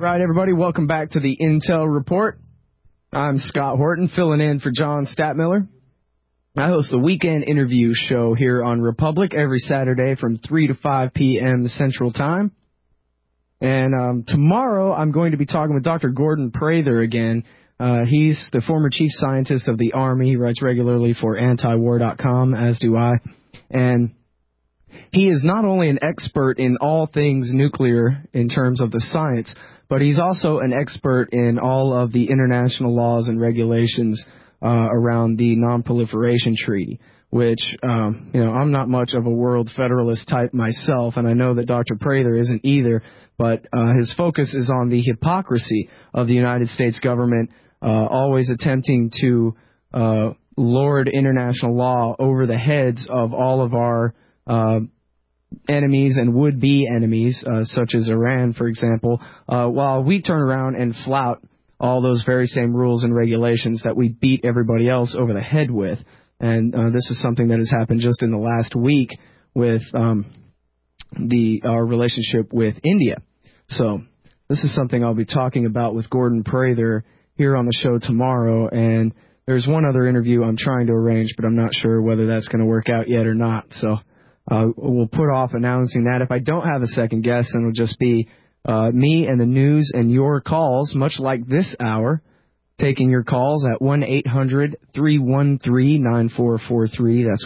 Right, everybody, welcome back to the Intel Report. I'm Scott Horton, filling in for John Statmiller. I host the weekend interview show here on Republic every Saturday from 3 to 5 p.m. Central Time. And tomorrow I'm going to be talking with Dr. Gordon Prather again. He's the former chief scientist of the Army. He writes regularly for antiwar.com, as do I. And he is not only an expert in all things nuclear in terms of the science, but he's also an expert in all of the international laws and regulations around the Non-Proliferation Treaty, which, I'm not much of a world federalist type myself, and I know that Dr. Prather isn't either, but his focus is on the hypocrisy of the United States government, always attempting to lord international law over the heads of all of our enemies and would-be enemies, such as Iran, for example, while we turn around and flout all those very same rules and regulations that we beat everybody else over the head with. And this is something that has happened just in the last week with our relationship with India. So this is something I'll be talking about with Gordon Prather here on the show tomorrow. And there's one other interview I'm trying to arrange, but I'm not sure whether that's going to work out yet or not. So we'll put off announcing that. If I don't have a second guest, then it'll just be me and the news and your calls, much like this hour, taking your calls at 1-800-313-9443. That's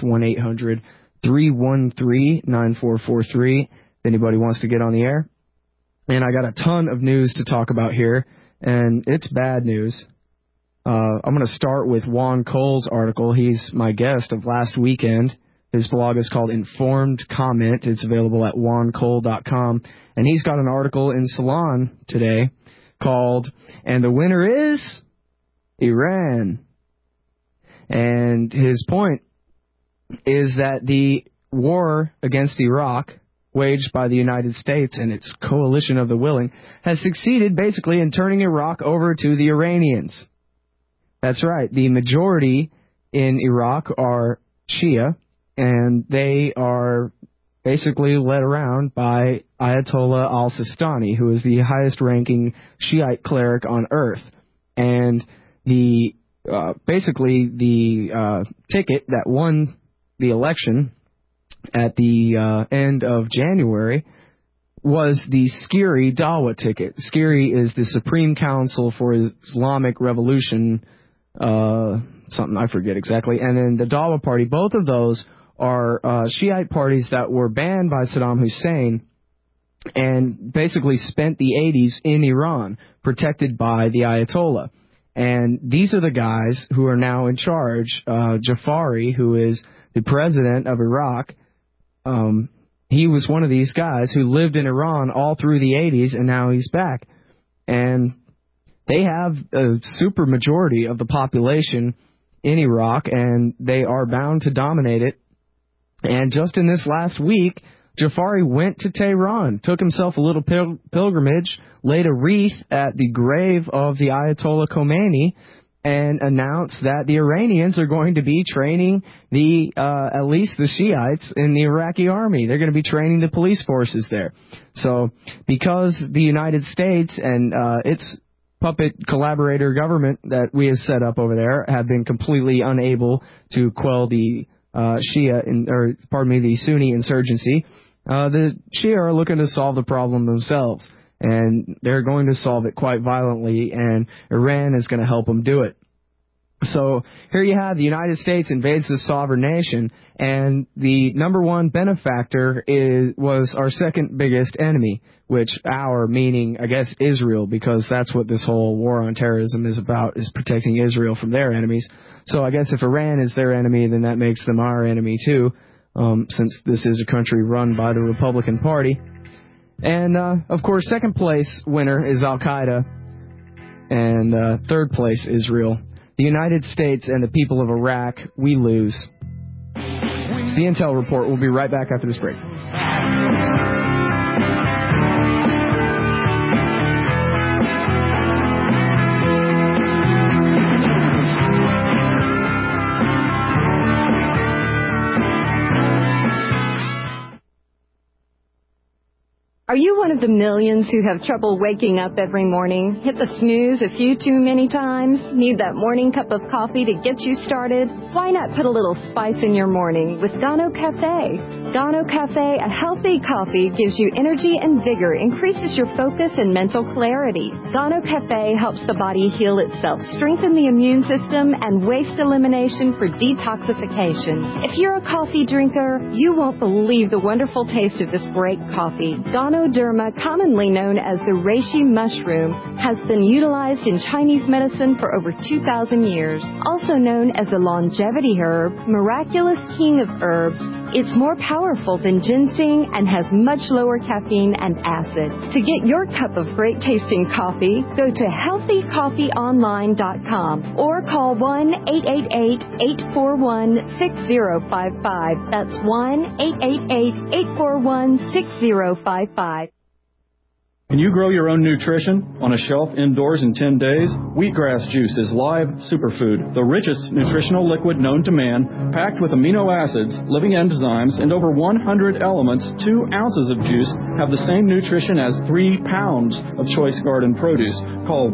1-800-313-9443 if anybody wants to get on the air. And I got a ton of news to talk about here, and it's bad news. I'm going to start with Juan Cole's article. He's my guest of last weekend. His blog is called Informed Comment. It's available at juancole.com. And he's got an article in Salon today called, "And the Winner is Iran." And his point is that the war against Iraq, waged by the United States and its coalition of the willing, has succeeded basically in turning Iraq over to the Iranians. That's right. The majority in Iraq are Shia, and they are basically led around by Ayatollah al-Sistani, who is the highest-ranking Shiite cleric on earth. And the ticket that won the election at the end of January was the Skiri Dawa ticket. Skiri is the Supreme Council for Islamic Revolution, something I forget exactly, and then the Dawa Party. Both of those are Shiite parties that were banned by Saddam Hussein and basically spent the 80s in Iran, protected by the Ayatollah. And these are the guys who are now in charge. Jafari, who is the president of Iraq, he was one of these guys who lived in Iran all through the 80s, and now he's back. And they have a super majority of the population in Iraq, and they are bound to dominate it. And just in this last week, Jafari went to Tehran, took himself a little pilgrimage, laid a wreath at the grave of the Ayatollah Khomeini, and announced that the Iranians are going to be training at least the Shiites in the Iraqi army. They're going to be training the police forces there. So because the United States and its puppet collaborator government that we have set up over there have been completely unable to quell the the Sunni insurgency, the Shia are looking to solve the problem themselves, and they're going to solve it quite violently, and Iran is going to help them do it. So here you have the United States invades this sovereign nation, and the number one benefactor was our second biggest enemy, which meaning, I guess, Israel, because that's what this whole war on terrorism is about, is protecting Israel from their enemies. So I guess if Iran is their enemy, then that makes them our enemy too, since this is a country run by the Republican Party. And, of course, second place winner is Al-Qaeda, and third place, Israel. The United States and the people of Iraq, we lose. It's the Intel Report. We'll be right back after this break. Are you one of the millions who have trouble waking up every morning? Hit the snooze a few too many times? Need that morning cup of coffee to get you started? Why not put a little spice in your morning with Gano Cafe? Gano Cafe, a healthy coffee, gives you energy and vigor, increases your focus and mental clarity. Gano Cafe helps the body heal itself, strengthen the immune system, and waste elimination for detoxification. If you're a coffee drinker, you won't believe the wonderful taste of this great coffee. Ganoderma, commonly known as the reishi mushroom, has been utilized in Chinese medicine for over 2,000 years. Also known as the longevity herb, miraculous king of herbs, it's more powerful than ginseng and has much lower caffeine and acid. To get your cup of great tasting coffee, go to healthycoffeeonline.com or call 1-888-841-6055. That's 1-888-841-6055. Can you grow your own nutrition on a shelf indoors in 10 days? Wheatgrass juice is live superfood, the richest nutritional liquid known to man, packed with amino acids, living enzymes, and over 100 elements. 2 ounces of juice have the same nutrition as 3 pounds of choice garden produce. Call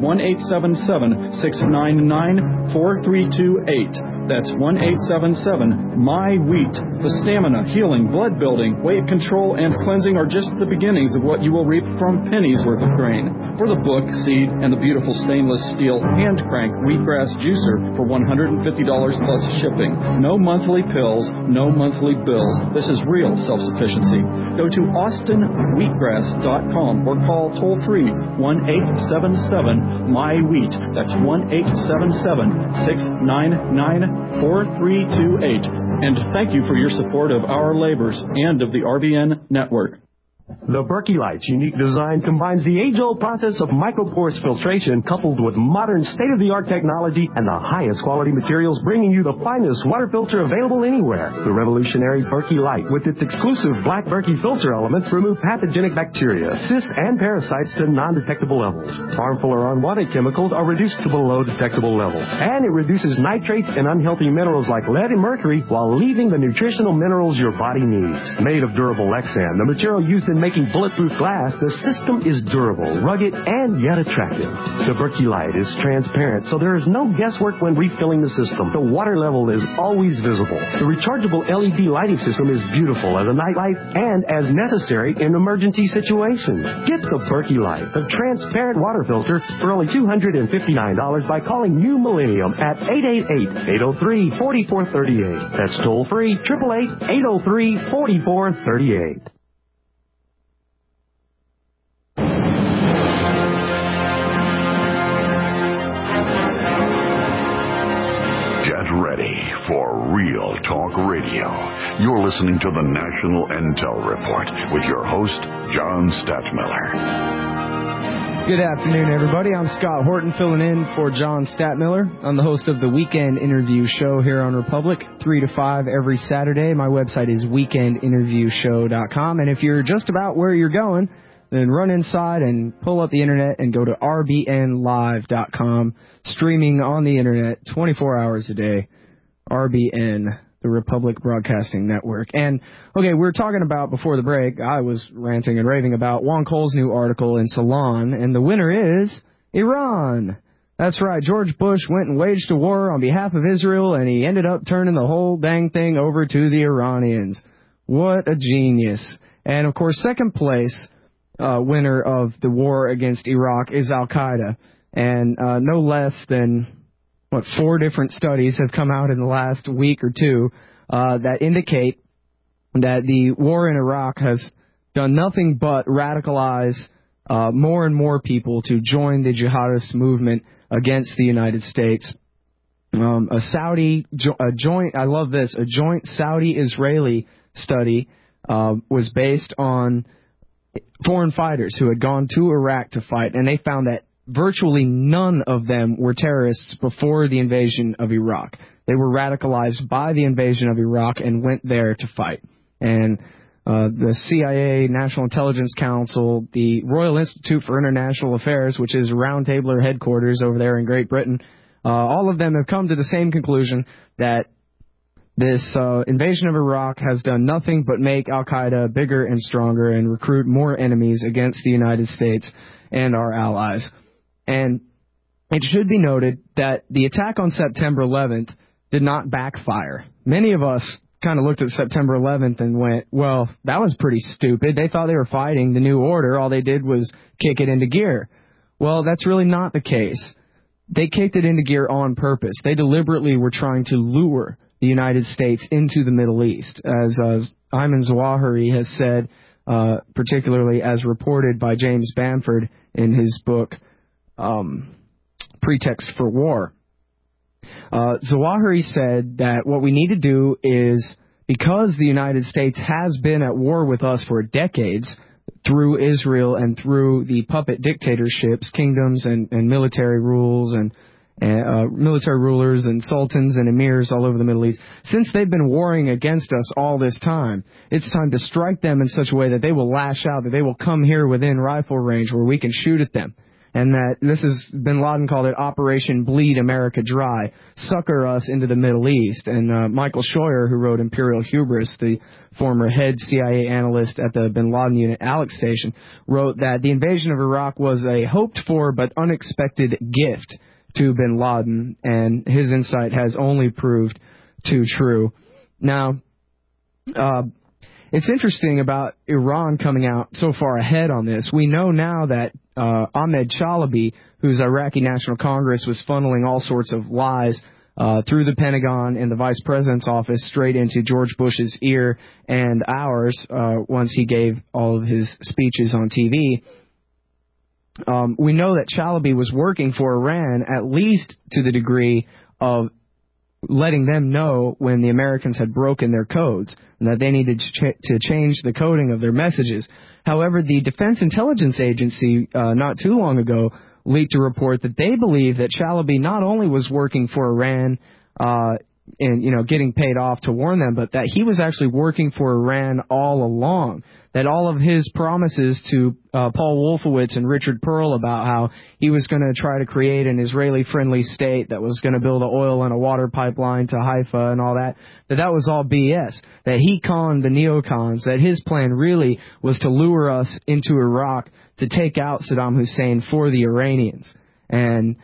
1-877-699-4328. That's 1-877-MY-WHEAT. The stamina, healing, blood building, weight control, and cleansing are just the beginnings of what you will reap from pennies worth of grain. For the book, seed, and the beautiful stainless steel hand crank wheatgrass juicer for $150 plus shipping. No monthly pills, no monthly bills. This is real self-sufficiency. Go to austinwheatgrass.com or call toll-free 1-877-MY-WHEAT. That's 1-877-699-4328. And thank you for your support of our labors and of the RBN network. The Berkey Light's unique design combines the age-old process of microporous filtration coupled with modern state-of-the-art technology and the highest quality materials, bringing you the finest water filter available anywhere. The revolutionary Berkey Light, with its exclusive black Berkey filter elements, remove pathogenic bacteria, cysts, and parasites to non-detectable levels. Harmful or unwanted chemicals are reduced to below detectable levels. And it reduces nitrates and unhealthy minerals like lead and mercury while leaving the nutritional minerals your body needs. Made of durable Lexan, the material used in making bulletproof glass, the system is durable, rugged, and yet attractive. The Berkey Light is transparent, so there is no guesswork when refilling the system. The water level is always visible. The rechargeable LED lighting system is beautiful as a nightlight and as necessary in emergency situations. Get the Berkey Light, the transparent water filter, for only $259 by calling New Millennium at 888-803-4438. That's toll free, 888-803-4438. Ready for Real Talk Radio. You're listening to the National Intel Report with your host, John Statmiller. Good afternoon, everybody. I'm Scott Horton, filling in for John Statmiller. I'm the host of the Weekend Interview Show here on Republic, 3 to 5 every Saturday. My website is weekendinterviewshow.com. And if you're just about where you're going, then run inside and pull up the internet and go to rbnlive.com, streaming on the internet 24 hours a day. RBN, the Republic Broadcasting Network. And, okay, we were talking about, before the break, I was ranting and raving about Juan Cole's new article in Salon, and the winner is Iran. That's right, George Bush went and waged a war on behalf of Israel, and he ended up turning the whole dang thing over to the Iranians. What a genius. And, of course, second place winner of the war against Iraq is Al-Qaeda. And no less than, 4 different studies have come out in the last week or two that indicate that the war in Iraq has done nothing but radicalize more and more people to join the jihadist movement against the United States. A joint Saudi-Israeli study was based on foreign fighters who had gone to Iraq to fight, and they found that virtually none of them were terrorists before the invasion of Iraq. They were radicalized by the invasion of Iraq and went there to fight. And the CIA, National Intelligence Council, the Royal Institute for International Affairs, which is Roundtabler headquarters over there in Great Britain, all of them have come to the same conclusion, that This invasion of Iraq has done nothing but make al-Qaeda bigger and stronger and recruit more enemies against the United States and our allies. And it should be noted that the attack on September 11th did not backfire. Many of us kind of looked at September 11th and went, well, that was pretty stupid. They thought they were fighting the new order. All they did was kick it into gear. Well, that's really not the case. They kicked it into gear on purpose. They deliberately were trying to lure the United States into the Middle East. As Ayman Zawahiri has said, particularly as reported by James Bamford in his book, Pretext for War. Zawahiri said that what we need to do is, because the United States has been at war with us for decades through Israel and through the puppet dictatorships, kingdoms and military rules and military rulers and sultans and emirs all over the Middle East, since they've been warring against us all this time, it's time to strike them in such a way that they will lash out, that they will come here within rifle range where we can shoot at them. And that this is, bin Laden called it Operation Bleed America Dry, sucker us into the Middle East. And Michael Scheuer, who wrote Imperial Hubris, the former head CIA analyst at the bin Laden unit Alex Station, wrote that the invasion of Iraq was a hoped-for but unexpected gift to bin Laden, and his insight has only proved too true. Now, it's interesting about Iran coming out so far ahead on this. We know now that Ahmed Chalabi, whose Iraqi National Congress was funneling all sorts of lies through the Pentagon and the Vice President's office straight into George Bush's ear and ours once he gave all of his speeches on TV. We know that Chalabi was working for Iran at least to the degree of letting them know when the Americans had broken their codes and that they needed to change the coding of their messages. However, the Defense Intelligence Agency not too long ago leaked a report that they believe that Chalabi not only was working for Iran and getting paid off to warn them, but that he was actually working for Iran all along. That all of his promises to Paul Wolfowitz and Richard Pearl about how he was going to try to create an Israeli-friendly state that was going to build an oil and a water pipeline to Haifa and all that, that was all BS. That he conned the neocons, that his plan really was to lure us into Iraq to take out Saddam Hussein for the Iranians. And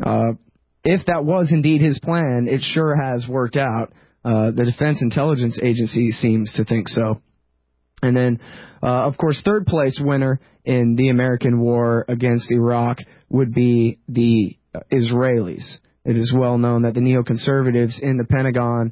if that was indeed his plan, it sure has worked out. The Defense Intelligence Agency seems to think so. And then, of course, third place winner in the American war against Iraq would be the Israelis. It is well known that the neoconservatives in the Pentagon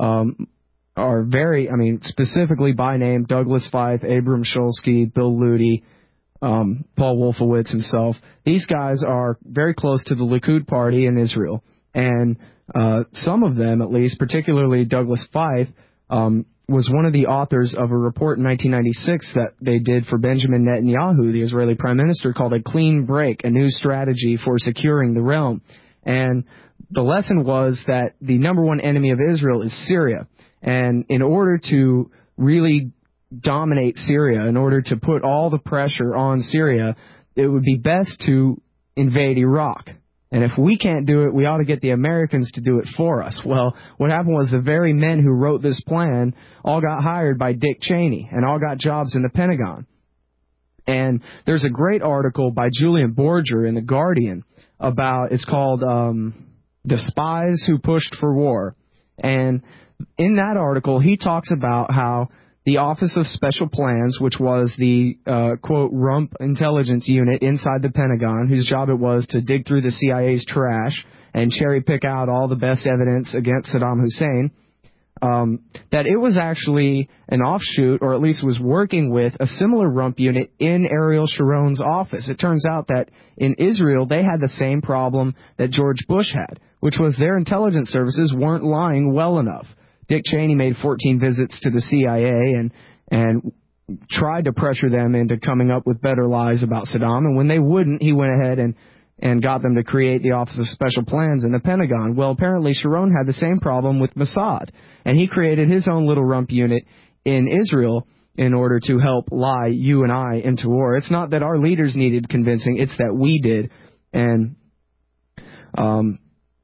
are very, specifically by name, Douglas Feith, Abram Shulsky, Bill Luty, Paul Wolfowitz himself. These guys are very close to the Likud party in Israel. And some of them, at least, particularly Douglas Feith, was one of the authors of a report in 1996 that they did for Benjamin Netanyahu, the Israeli prime minister, called A Clean Break, a new strategy for securing the realm. And the lesson was that the number one enemy of Israel is Syria. And in order to really dominate Syria, in order to put all the pressure on Syria, it would be best to invade Iraq. And if we can't do it, we ought to get the Americans to do it for us. Well, what happened was the very men who wrote this plan all got hired by Dick Cheney and all got jobs in the Pentagon. And there's a great article by Julian Borger in The Guardian about, it's called The Spies Who Pushed for War. And in that article, he talks about how the Office of Special Plans, which was the, quote, rump intelligence unit inside the Pentagon, whose job it was to dig through the CIA's trash and cherry pick out all the best evidence against Saddam Hussein, that it was actually an offshoot, or at least was working with, a similar rump unit in Ariel Sharon's office. It turns out that in Israel, they had the same problem that George Bush had, which was their intelligence services weren't lying well enough. Dick Cheney made 14 visits to the CIA and tried to pressure them into coming up with better lies about Saddam. And when they wouldn't, he went ahead and got them to create the Office of Special Plans in the Pentagon. Well, apparently Sharon had the same problem with Mossad, and he created his own little rump unit in Israel in order to help lie you and I into war. It's not that our leaders needed convincing, it's that we did. And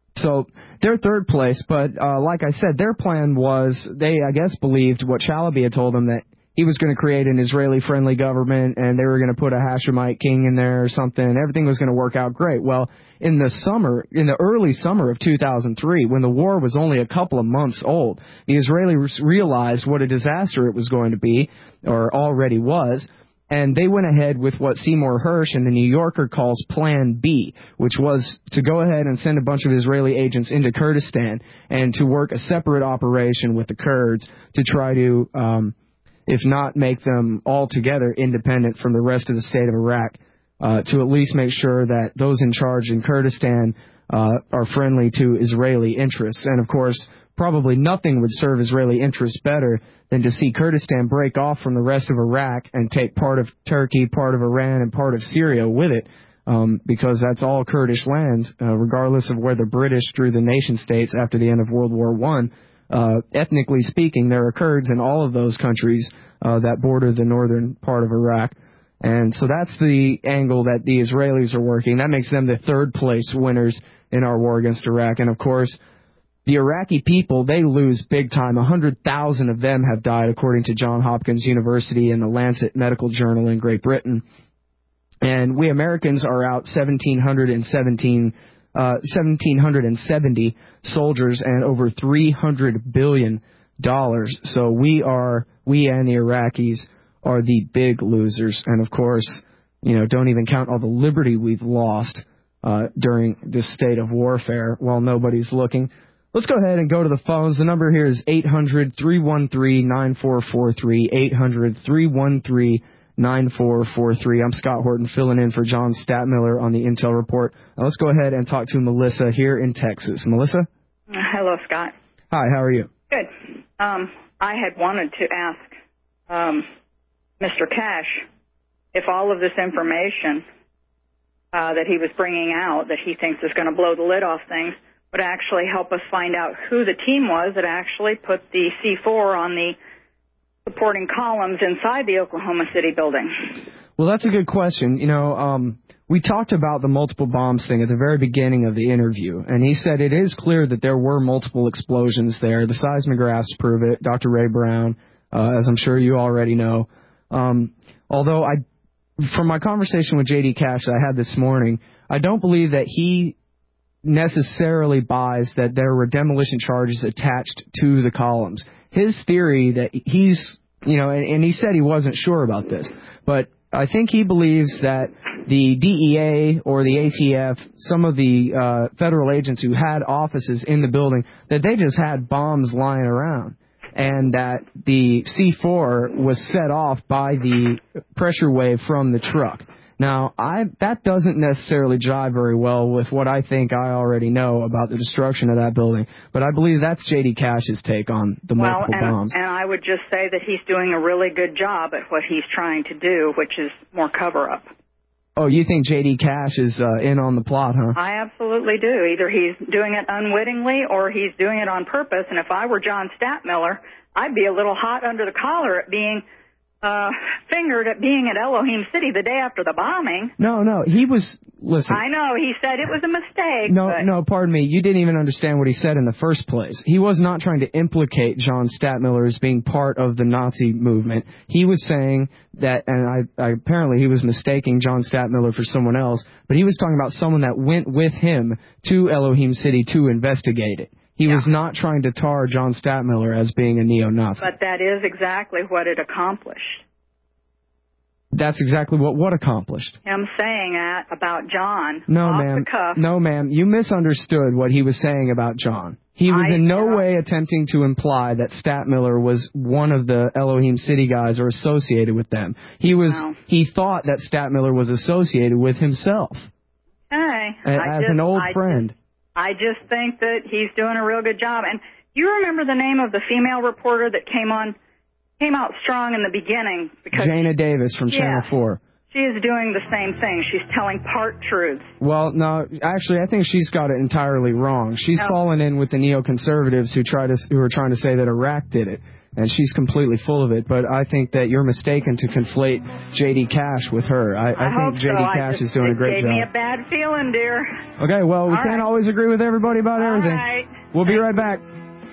So they're third place, but like I said, their plan was, they, I guess, believed what Chalabi had told them, that he was going to create an Israeli-friendly government and they were going to put a Hashemite king in there or something. Everything was going to work out great. Well, in the early summer of 2003, when the war was only a couple of months old, the Israelis realized what a disaster it was going to be, or already was, and they went ahead with what Seymour Hersh and the New Yorker calls Plan B, which was to go ahead and send a bunch of Israeli agents into Kurdistan and to work a separate operation with the Kurds to try to, if not make them altogether independent from the rest of the state of Iraq, to at least make sure that those in charge in Kurdistan are friendly to Israeli interests. And, of course, probably nothing would serve Israeli interests better than to see Kurdistan break off from the rest of Iraq and take part of Turkey, part of Iran, and part of Syria with it, because that's all Kurdish land, regardless of where the British drew the nation states after the end of World War I. Ethnically speaking, there are Kurds in all of those countries that border the northern part of Iraq. And so that's the angle that the Israelis are working. That makes them the third place winners in our war against Iraq. And, of course, the Iraqi people, they lose big time. 100,000 of them have died, according to Johns Hopkins University and the Lancet Medical Journal in Great Britain. And we Americans are out 1,770 soldiers and over $300 billion. So we and the Iraqis are the big losers. And, of course, don't even count all the liberty we've lost during this state of warfare while nobody's looking. Let's go ahead and go to the phones. The number here is 800-313-9443, 800-313-9443. I'm Scott Horton, filling in for John Statmiller on the Intel Report. Now let's go ahead and talk to Melissa here in Texas. Melissa? Hello, Scott. Hi, how are you? Good. I had wanted to ask Mr. Cash if all of this information that he was bringing out that he thinks is going to blow the lid off things would actually help us find out who the team was that actually put the C4 on the supporting columns inside the Oklahoma City building. Well, that's a good question. We talked about the multiple bombs thing at the very beginning of the interview, and he said it is clear that there were multiple explosions there. The seismographs prove it, Dr. Ray Brown, as I'm sure you already know. Although from my conversation with J.D. Cash that I had this morning, I don't believe that he necessarily buys that there were demolition charges attached to the columns. His theory that he's, and he said he wasn't sure about this, but I think he believes that the DEA or the ATF, some of the federal agents who had offices in the building, that they just had bombs lying around, and that the C4 was set off by the pressure wave from the truck. Now, that doesn't necessarily jive very well with what I think I already know about the destruction of that building, but I believe that's J.D. Cash's take on the multiple bombs. And I would just say that he's doing a really good job at what he's trying to do, which is more cover-up. Oh, you think J.D. Cash is in on the plot, huh? I absolutely do. Either he's doing it unwittingly or he's doing it on purpose, and if I were John Statmiller, I'd be a little hot under the collar at being fingered at being at Elohim City the day after the bombing. No, he was, listen. I know, he said it was a mistake. No, pardon me, you didn't even understand what he said in the first place. He was not trying to implicate John Statmiller as being part of the Nazi movement. He was saying that, and apparently he was mistaking John Statmiller for someone else, but he was talking about someone that went with him to Elohim City to investigate it. He was not trying to tar John Statmiller as being a neo-Nazi. But that is exactly what it accomplished. That's exactly what accomplished. Him saying that about John. No, off ma'am. The cuff. No, ma'am. You misunderstood what he was saying about John. He was in no way attempting to imply that Statmiller was one of the Elohim City guys or associated with them. He thought that Statmiller was associated with himself. Hey, as an old friend. I just think that he's doing a real good job. And you remember the name of the female reporter that came out strong in the beginning? Because Jana Davis from Channel 4. She is doing the same thing. She's telling part truths. Well, no, actually, I think she's got it entirely wrong. She's fallen in with the neoconservatives who are trying to say that Iraq did it. and she's completely full of it. But I think that you're mistaken to conflate J.D. Cash with her. I think J.D. Cash is doing a great job. It gave me a bad feeling, dear. Okay, well, we can't always agree with everybody about everything. All right. We'll be right back.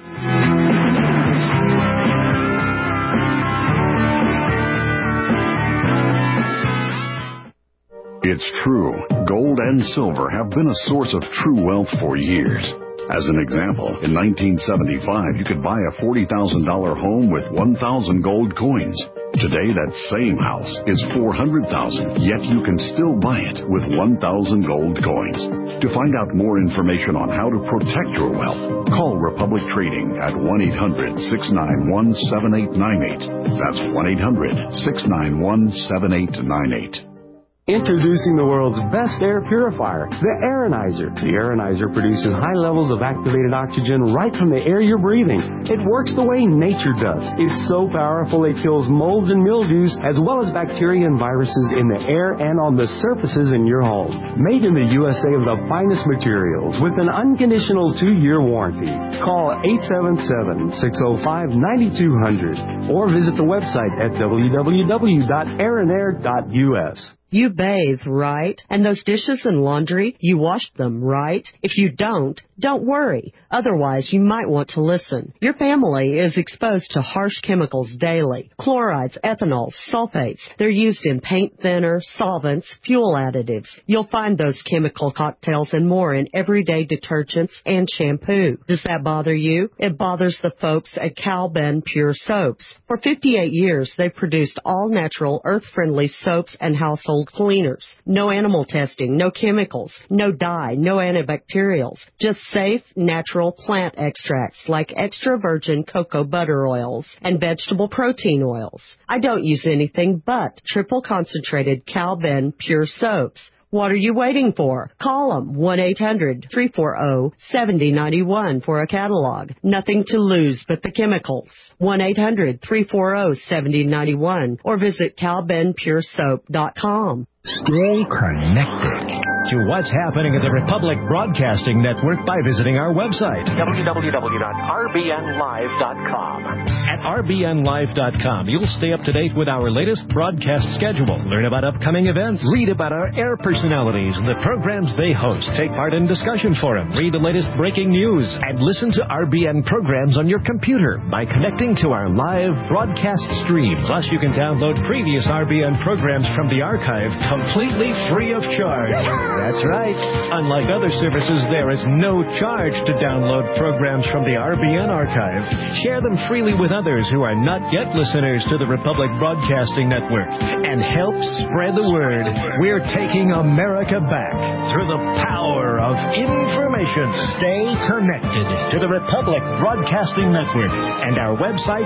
It's true. Gold and silver have been a source of true wealth for years. As an example, in 1975, you could buy a $40,000 home with 1,000 gold coins. Today, that same house is $400,000, yet you can still buy it with 1,000 gold coins. To find out more information on how to protect your wealth, call Republic Trading at 1-800-691-7898. That's 1-800-691-7898. Introducing the world's best air purifier, the Aeronizer. The Aeronizer produces high levels of activated oxygen right from the air you're breathing. It works the way nature does. It's so powerful it kills molds and mildews as well as bacteria and viruses in the air and on the surfaces in your home. Made in the USA of the finest materials with an unconditional 2-year warranty. Call 877-605-9200 or visit the website at www.aeronair.us. You bathe, right? And those dishes and laundry, you washed them, right? If you don't worry. Otherwise, you might want to listen. Your family is exposed to harsh chemicals daily. Chlorides, ethanols, sulfates. They're used in paint thinner, solvents, fuel additives. You'll find those chemical cocktails and more in everyday detergents and shampoo. Does that bother you? It bothers the folks at Cal Ben Pure Soaps. For 58 years, they've produced all-natural, earth-friendly soaps and household cleaners. No animal testing, no chemicals, no dye, no antibacterials. Just safe, natural plant extracts like extra virgin cocoa butter oils and vegetable protein oils. I don't use anything but triple concentrated Cal Ben Pure Soaps. What are you waiting for? Call them 1-800-340-7091 for a catalog. Nothing to lose but the chemicals. 1-800-340-7091 or visit calbenpuresoap.com. Stay connected to what's happening at the Republic Broadcasting Network by visiting our website, www.rbnlive.com. At rbnlive.com, you'll stay up to date with our latest broadcast schedule, learn about upcoming events, read about our air personalities and the programs they host, take part in discussion forum, read the latest breaking news, and listen to RBN programs on your computer by connecting to our live broadcast stream. Plus, you can download previous RBN programs from the archive completely free of charge. That's right. Unlike other services, there is no charge to download programs from the RBN archive. Share them freely with others who are not yet listeners to the Republic Broadcasting Network and help spread the word. We're taking America back through the power of information. Stay connected to the Republic Broadcasting Network and our website,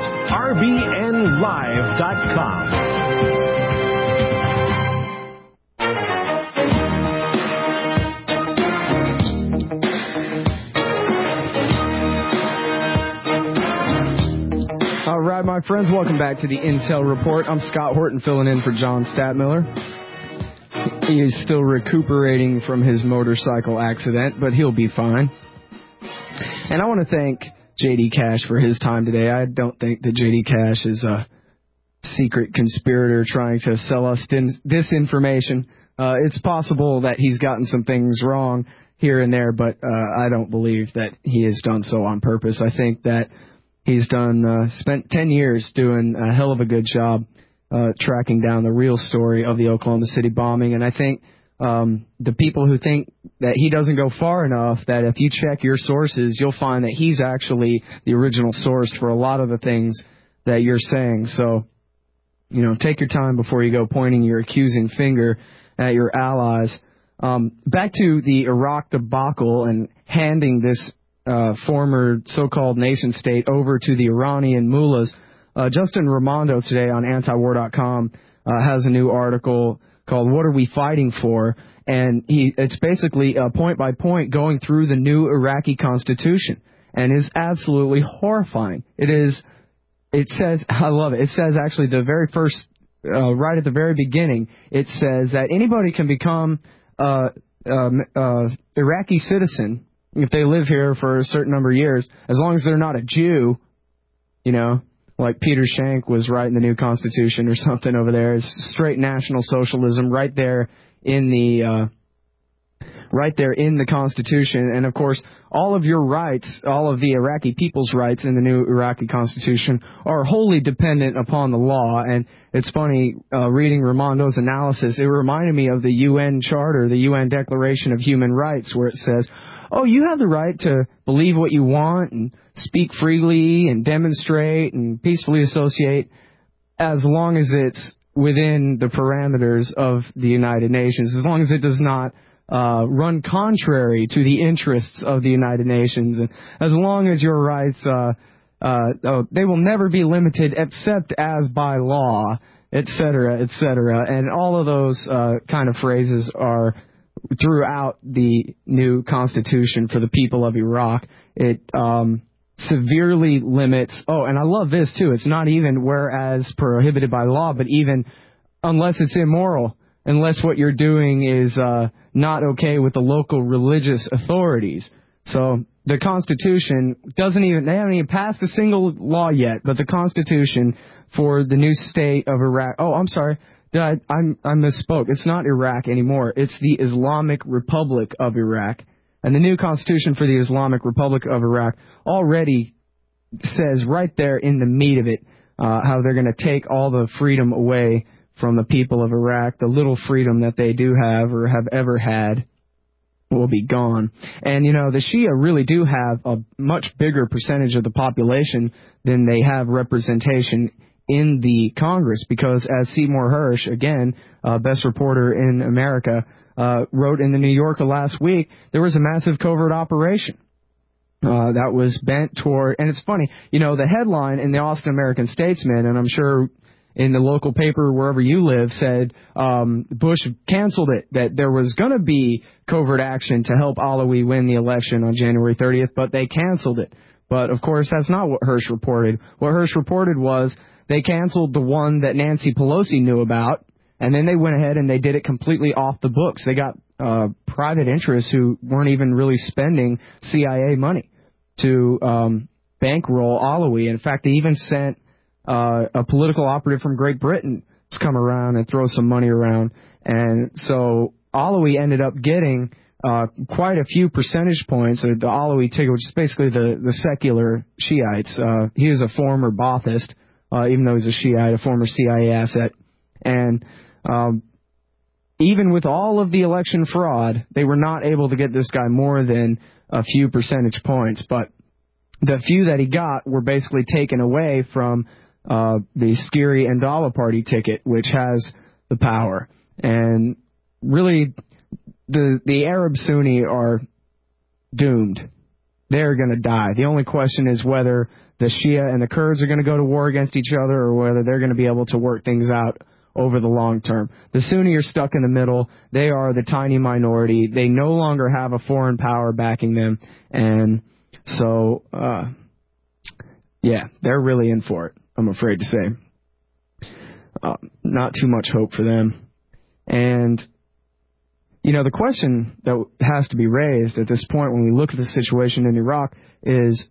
rbnlive.com. All right, my friends, welcome back to the Intel Report. I'm Scott Horton filling in for John Statmiller. He is still recuperating from his motorcycle accident, but he'll be fine. And I want to thank J.D. Cash for his time today. I don't think that J.D. Cash is a secret conspirator trying to sell us disinformation. It's possible that he's gotten some things wrong here and there, but I don't believe that he has done so on purpose. I think that he's spent 10 years doing a hell of a good job tracking down the real story of the Oklahoma City bombing. And I think the people who think that he doesn't go far enough, that if you check your sources, you'll find that he's actually the original source for a lot of the things that you're saying. So, take your time before you go pointing your accusing finger at your allies. Back to the Iraq debacle and handing this former so-called nation state over to the Iranian mullahs. Justin Raimondo today on antiwar.com has a new article called "What Are We Fighting For?" And it's basically point by point going through the new Iraqi constitution, and is absolutely horrifying. It says, I love it. It says actually the very first, right at the very beginning, it says that anybody can become Iraqi citizen if they live here for a certain number of years, as long as they're not a Jew, like Peter Schenck was writing the new Constitution or something over there. It's straight National Socialism right there in the Constitution. And, of course, all of your rights, all of the Iraqi people's rights in the new Iraqi Constitution are wholly dependent upon the law. And it's funny, reading Raimondo's analysis, it reminded me of the UN Charter, the UN Declaration of Human Rights, where it says, oh, you have the right to believe what you want and speak freely and demonstrate and peacefully associate as long as it's within the parameters of the United Nations, as long as it does not run contrary to the interests of the United Nations, and as long as your rights, they will never be limited except as by law, etc., etc. And all of those kind of phrases are throughout the new Constitution for the people of Iraq. It severely limits, and I love this too, it's not even whereas prohibited by law, but even unless it's immoral, unless what you're doing is not okay with the local religious authorities. So the Constitution they haven't even passed a single law yet, but the Constitution for the new state of Iraq, I'm sorry, I misspoke. It's not Iraq anymore. It's the Islamic Republic of Iraq. And the new Constitution for the Islamic Republic of Iraq already says right there in the meat of it how they're going to take all the freedom away from the people of Iraq. The little freedom that they do have or have ever had will be gone. And, the Shia really do have a much bigger percentage of the population than they have representation in the Congress, because as Seymour Hersh, again, best reporter in America, wrote in the New Yorker last week, there was a massive covert operation that was bent toward, and it's funny, the headline in the Austin American Statesman, and I'm sure in the local paper wherever you live, said Bush canceled it, that there was going to be covert action to help Alawi win the election on January 30th, but they canceled it. But, of course, that's not what Hersh reported. What Hersh reported was they canceled the one that Nancy Pelosi knew about, and then they went ahead and they did it completely off the books. They got private interests who weren't even really spending CIA money to bankroll Alawi. In fact, they even sent a political operative from Great Britain to come around and throw some money around. And so Alawi ended up getting quite a few percentage points, or the Alawi ticket, which is basically the secular Shiites. He is a former Ba'athist, even though he's a Shiite, a former CIA asset. And even with all of the election fraud, they were not able to get this guy more than a few percentage points. But the few that he got were basically taken away from the Skiri Andala Party ticket, which has the power. And really, the Arab Sunni are doomed. They're going to die. The only question is whether the Shia and the Kurds are going to go to war against each other, or whether they're going to be able to work things out over the long term. The Sunni are stuck in the middle. They are the tiny minority. They no longer have a foreign power backing them. And so, they're really in for it, I'm afraid to say. Not too much hope for them. And, the question that has to be raised at this point when we look at the situation in Iraq is,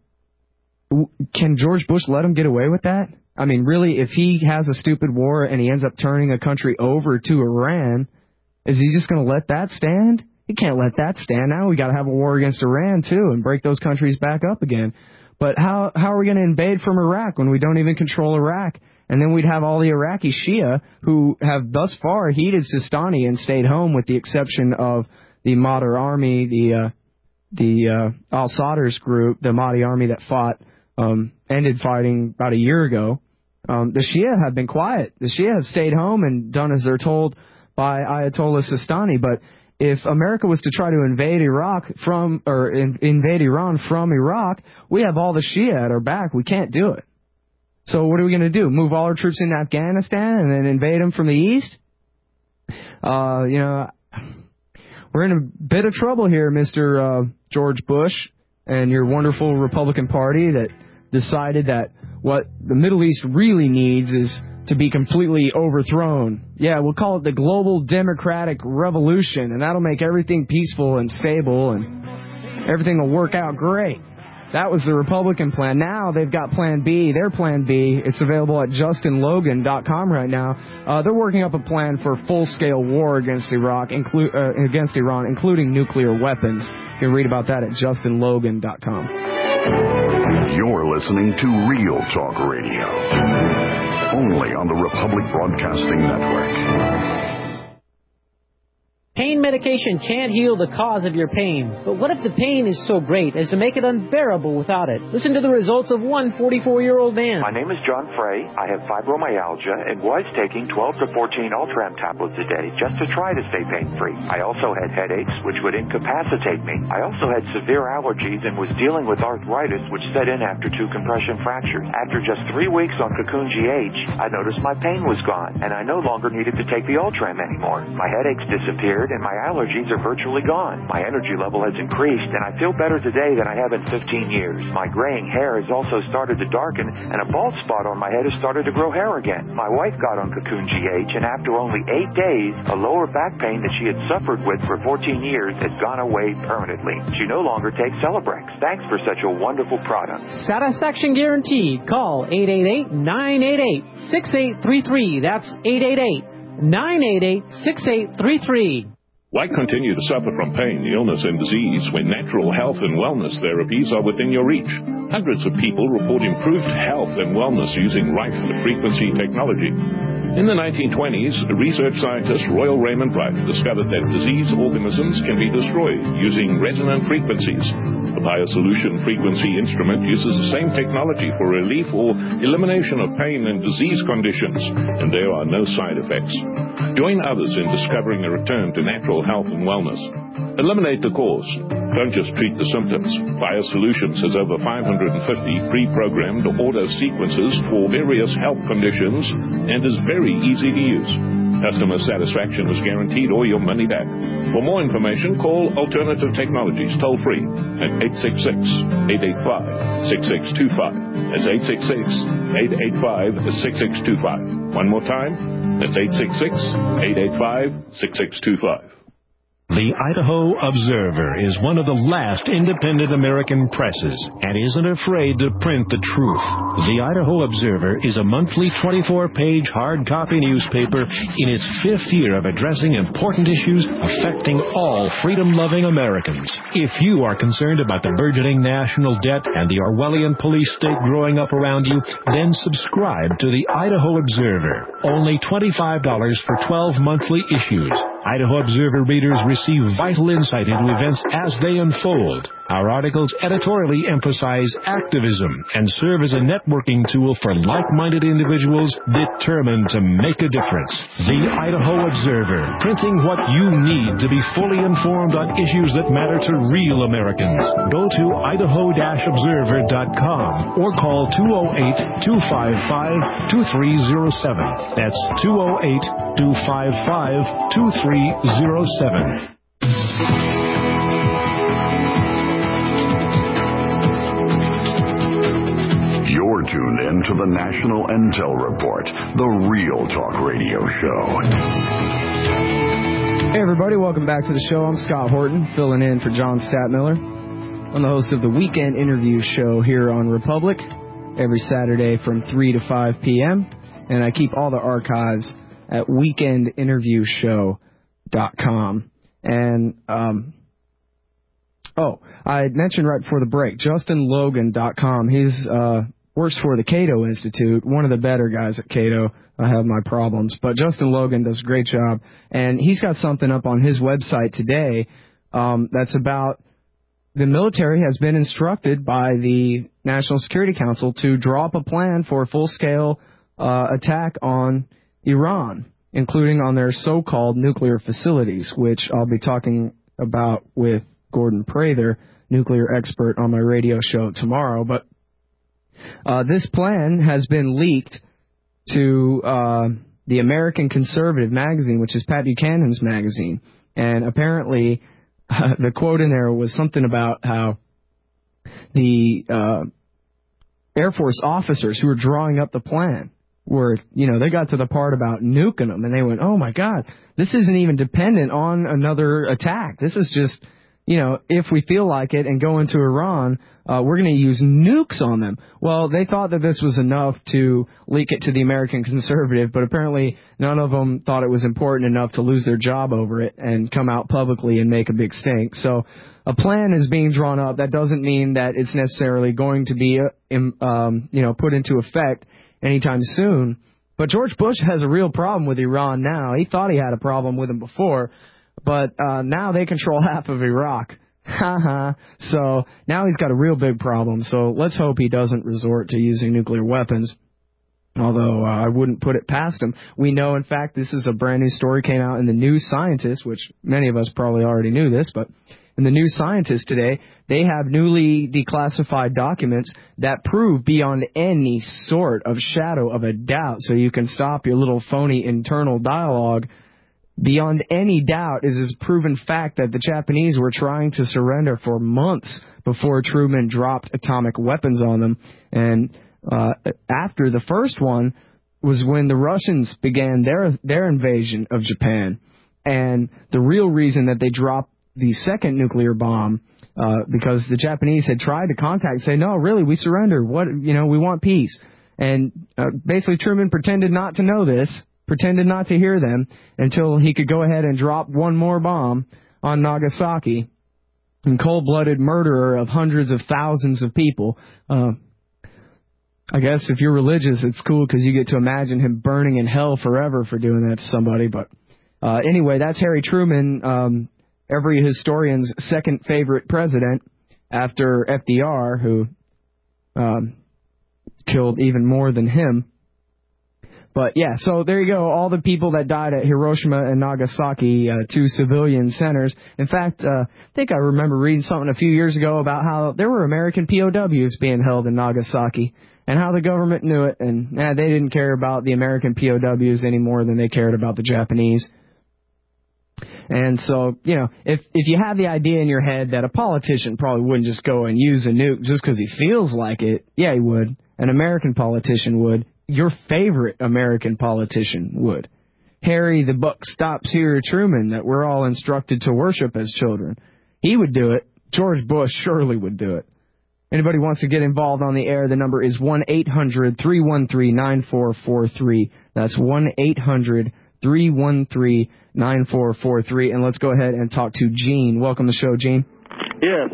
can George Bush let him get away with that? I mean, really, if he has a stupid war and he ends up turning a country over to Iran, is he just going to let that stand? He can't let that stand. Now we got to have a war against Iran, too, and break those countries back up again. But how are we going to invade from Iraq when we don't even control Iraq? And then we'd have all the Iraqi Shia who have thus far heeded Sistani and stayed home, with the exception of the Mahdi army, the al-Sadr's group, the Mahdi army that ended fighting about a year ago. The Shia have been quiet. The Shia have stayed home and done as they're told by Ayatollah Sistani. But if America was to try to invade invade Iran from Iraq, we have all the Shia at our back. We can't do it. So what are we going to do? Move all our troops into Afghanistan and then invade them from the east? We're in a bit of trouble here, Mr. George Bush and your wonderful Republican Party that decided that what the Middle East really needs is to be completely overthrown. Yeah, we'll call it the global democratic revolution, and that'll make everything peaceful and stable, and everything will work out great. That was the Republican plan. Now they've got Plan B, their Plan B. It's available at justinlogan.com right now. They're working up a plan for full-scale war against Iran, including nuclear weapons. You can read about that at justinlogan.com. You're listening to Real Talk Radio, only on the Republic Broadcasting Network. Pain medication can't heal the cause of your pain. But what if the pain is so great as to make it unbearable without it? Listen to the results of one 44-year-old man. My name is John Frey. I have fibromyalgia and was taking 12 to 14 Ultram tablets a day just to try to stay pain-free. I also had headaches, which would incapacitate me. I also had severe allergies and was dealing with arthritis, which set in after 2 compression fractures. After just 3 weeks on Cocoon GH, I noticed my pain was gone, and I no longer needed to take the Ultram anymore. My headaches disappeared, and my allergies are virtually gone. My energy level has increased, and I feel better today than I have in 15 years. My graying hair has also started to darken, and a bald spot on my head has started to grow hair again. My wife got on Cocoon GH, and after only 8 days, a lower back pain that she had suffered with for 14 years had gone away permanently. She no longer takes Celebrex. Thanks for such a wonderful product. Satisfaction guaranteed. Call 888-988-6833. That's 888-988-6833. Why continue to suffer from pain, illness, and disease when natural health and wellness therapies are within your reach? Hundreds of people report improved health and wellness using life-frequency technology. In the 1920s, research scientist Royal Raymond Wright discovered that diseased organisms can be destroyed using resonant frequencies. The BioSolution frequency instrument uses the same technology for relief or elimination of pain and disease conditions, and there are no side effects. Join others in discovering a return to natural health and wellness. Eliminate the cause. Don't just treat the symptoms. BioSolutions has over 550 pre-programmed auto sequences for various health conditions and is very easy to use. Customer satisfaction is guaranteed or your money back. For more information, call Alternative Technologies toll-free at 866-885-6625. That's 866-885-6625. One more time, that's 866-885-6625. The Idaho Observer is one of the last independent American presses and isn't afraid to print the truth. The Idaho Observer is a monthly 24-page hard copy newspaper in its 5th year of addressing important issues affecting all freedom-loving Americans. If you are concerned about the burgeoning national debt and the Orwellian police state growing up around you, then subscribe to the Idaho Observer. Only $25 for 12 monthly issues. Idaho Observer readers receive vital insight into events as they unfold. Our articles editorially emphasize activism and serve as a networking tool for like-minded individuals determined to make a difference. The Idaho Observer, printing what you need to be fully informed on issues that matter to real Americans. Go to idaho-observer.com or call 208-255-2307. That's 208-255-2307. You're tuned in to the National Intel Report, the Real Talk Radio Show. Hey everybody, welcome back to the show. I'm Scott Horton, filling in for John Statmiller. I'm the host of the Weekend Interview Show here on Republic, every Saturday from 3 to 5 p.m., and I keep all the archives at weekendinterviewshow.com. And, I had mentioned right before the break, justinlogan.com. He's works for the Cato Institute, one of the better guys at Cato. I have my problems, but Justin Logan does a great job, and he's got something up on his website today that's about the military has been instructed by the National Security Council to draw up a plan for a full-scale attack on Iran, including on their so-called nuclear facilities, which I'll be talking about with Gordon Prather, nuclear expert, on my radio show tomorrow. But this plan has been leaked to the American Conservative magazine, which is Pat Buchanan's magazine. And apparently the quote in there was something about how the Air Force officers who were drawing up the plan were, they got to the part about nuking them, and they went, oh, my God, this isn't even dependent on another attack. This is just, if we feel like it and go into Iran, we're going to use nukes on them. Well, they thought that this was enough to leak it to the American conservative, but apparently none of them thought it was important enough to lose their job over it and come out publicly and make a big stink. So a plan is being drawn up. That doesn't mean that it's necessarily going to be, put into effect anytime soon. But George Bush has a real problem with Iran now. He thought he had a problem with them before, but now they control half of Iraq. So now he's got a real big problem. So let's hope he doesn't resort to using nuclear weapons, although I wouldn't put it past him. We know, in fact, this is a brand new story, came out in the New Scientist, which many of us probably already knew this, but in the New Scientist today, they have newly declassified documents that prove beyond any sort of shadow of a doubt, so you can stop your little phony internal dialogue. Beyond any doubt is this proven fact that the Japanese were trying to surrender for months before Truman dropped atomic weapons on them. And after the first one was when the Russians began their invasion of Japan. And the real reason that they dropped the second nuclear bomb, because the Japanese had tried to contact, say, no, really, we surrender. We want peace. And basically Truman pretended not to know this, pretended not to hear them until he could go ahead and drop one more bomb on Nagasaki, and cold-blooded murderer of hundreds of thousands of people. I guess if you're religious, it's cool because you get to imagine him burning in hell forever for doing that to somebody. But anyway, that's Harry Truman, every historian's second favorite president after FDR, who killed even more than him. But yeah, so there you go. All the people that died at Hiroshima and Nagasaki, two civilian centers. In fact, I think I remember reading something a few years ago about how there were American POWs being held in Nagasaki and how the government knew it. And they didn't care about the American POWs any more than they cared about the Japanese. And so, if you have the idea in your head that a politician probably wouldn't just go and use a nuke just because he feels like it, yeah, he would. An American politician would. Your favorite American politician would. Harry the Buck Stops Here Truman, that we're all instructed to worship as children. He would do it. George Bush surely would do it. Anybody wants to get involved on the air, the number is 1-800-313-9443. That's 1-800-313-9443. And let's go ahead and talk to Gene. Welcome to the show, Gene. Yes.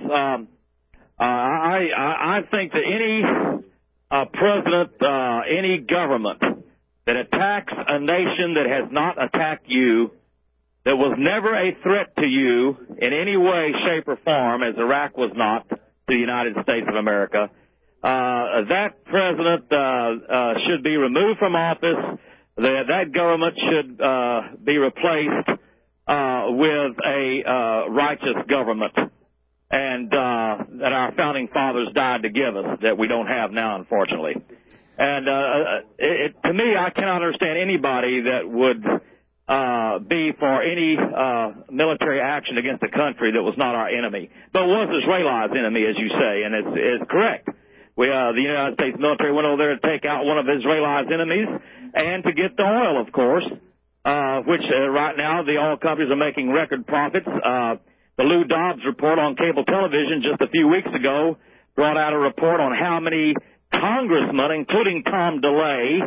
I think that any president, any government that attacks a nation that has not attacked you, that was never a threat to you in any way, shape, or form, as Iraq was not to the United States of America, that president should be removed from office. That government should be replaced with a righteous government. And that our founding fathers died to give us, that we don't have now, unfortunately. And to me, I cannot understand anybody that would be for any military action against a country that was not our enemy, but was Israel's enemy, as you say, and it's correct. The United States military went over there to take out one of Israel's enemies and to get the oil, of course, which right now the oil companies are making record profits. The Lou Dobbs report on cable television just a few weeks ago brought out a report on how many congressmen, including Tom DeLay,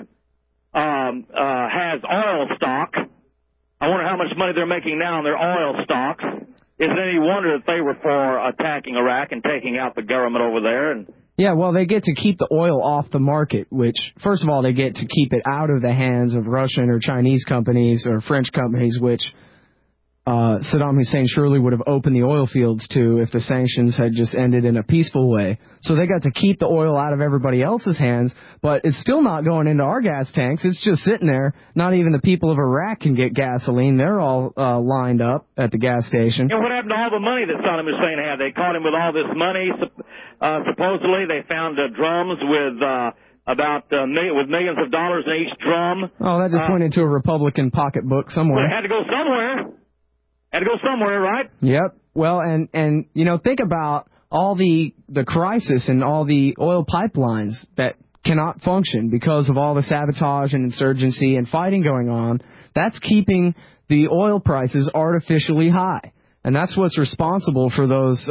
has oil stock. I wonder how much money they're making now on their oil stocks. Is it any wonder that they were for attacking Iraq and taking out the government over there? Yeah, well, they get to keep the oil off the market, which, first of all, they get to keep it out of the hands of Russian or Chinese companies or French companies, which Saddam Hussein surely would have opened the oil fields to if the sanctions had just ended in a peaceful way. So they got to keep the oil out of everybody else's hands, but it's still not going into our gas tanks. It's just sitting there. Not even the people of Iraq can get gasoline. They're all lined up at the gas station. And what happened to all the money that Saddam Hussein had? They caught him with all this money. Supposedly they found drums with with millions of dollars in each drum. Oh, that just went into a Republican pocketbook somewhere. It had to go somewhere. Had to go somewhere, right? Yep. Well, and think about all the crisis and all the oil pipelines that cannot function because of all the sabotage and insurgency and fighting going on. That's keeping the oil prices artificially high. And that's what's responsible for those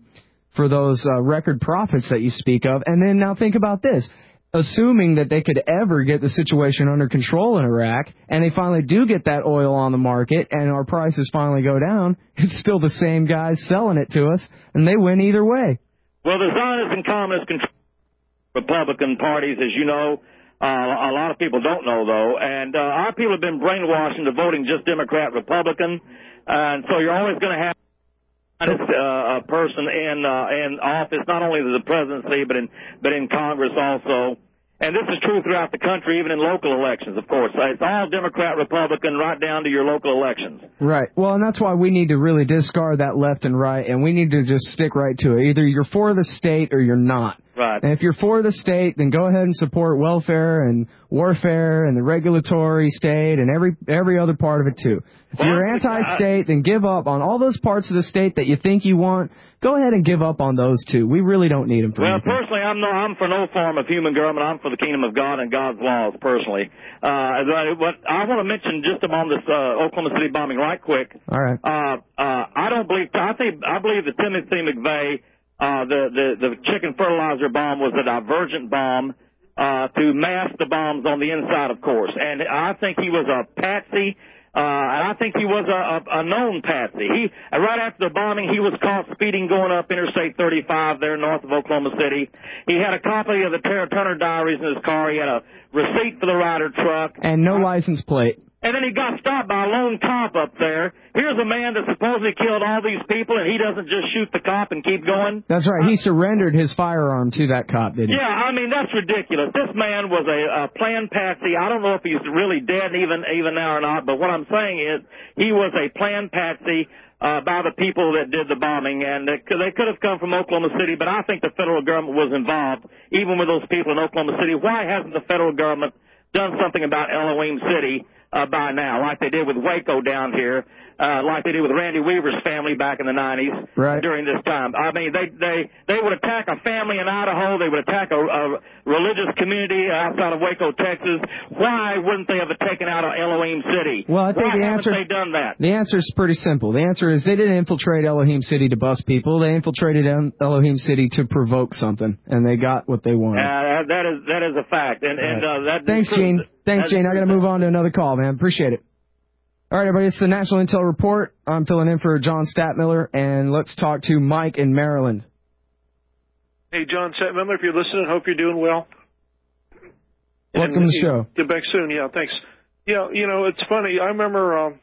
record profits that you speak of. And then now think about this. Assuming that they could ever get the situation under control in Iraq, and they finally do get that oil on the market, and our prices finally go down, it's still the same guys selling it to us, and they win either way. Well, the Zionist and Communist control Republican parties, as you know, a lot of people don't know, though, and our people have been brainwashed into voting just Democrat, Republican, and so you're always going to have a person in office, not only the presidency, but in Congress also. And this is true throughout the country, even in local elections, of course. It's all Democrat, Republican, right down to your local elections. Right. Well, and that's why we need to really discard that left and right, and we need to just stick right to it. Either you're for the state or you're not. Right. And if you're for the state, then go ahead and support welfare and warfare and the regulatory state and every other part of it, too. If you're anti-state, then give up on all those parts of the state that you think you want. Go ahead and give up on those, too. We really don't need them for anything. Personally, I'm for no form of human government. I'm for the kingdom of God and God's laws, personally. But I want to mention just about this Oklahoma City bombing right quick. All right. I believe that Timothy McVeigh, the chicken fertilizer bomb was a divergent bomb to mask the bombs on the inside, of course. And I think he was a patsy. And I think he was a known patsy. Right after the bombing, he was caught speeding going up Interstate 35 there north of Oklahoma City. He had a copy of the Tara Turner diaries in his car. He had a receipt for the Ryder truck. And no license plate. And then he got stopped by a lone cop up there. Here's a man that supposedly killed all these people, and he doesn't just shoot the cop and keep going. That's right. He surrendered his firearm to that cop, didn't he? Yeah, I mean, that's ridiculous. This man was a planned patsy. I don't know if he's really dead even now or not, but what I'm saying is he was a planned patsy by the people that did the bombing, and they could have come from Oklahoma City, but I think the federal government was involved, even with those people in Oklahoma City. Why hasn't the federal government done something about Elohim City by now, like they did with Waco down here, like they did with Randy Weaver's family back in the 90s during this time. I mean, they would attack a family in Idaho. They would attack a religious community outside of Waco, Texas. Why wouldn't they have taken out Elohim City? Well, I think Why the answer, haven't they done that? The answer is pretty simple. The answer is they didn't infiltrate Elohim City to bust people. They infiltrated Elohim City to provoke something, and they got what they wanted. That is a fact. And Thanks, Gene. Thanks, Gene. I got to move on to another call, man. Appreciate it. All right, everybody, it's the National Intel Report. I'm filling in for John Statmiller, and let's talk to Mike in Maryland. Hey, John Statmiller, if you're listening, hope you're doing well. Welcome to the show. Get back soon. Yeah, thanks. Yeah, you know, it's funny. I remember a